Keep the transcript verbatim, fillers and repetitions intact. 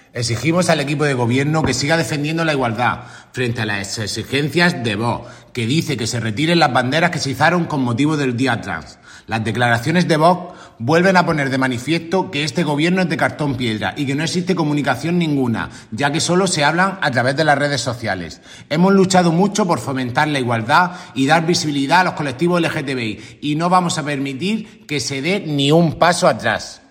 Exigimos al equipo de gobierno que siga defendiendo la igualdad frente a las exigencias de Vox, que dice que se retiren las banderas que se izaron con motivo del Día Trans. Las declaraciones de Vox vuelven a poner de manifiesto que este gobierno es de cartón piedra y que no existe comunicación ninguna, ya que solo se hablan a través de las redes sociales. Hemos luchado mucho por fomentar la igualdad y dar visibilidad a los colectivos L G T B I y no vamos a permitir que se dé ni un paso atrás.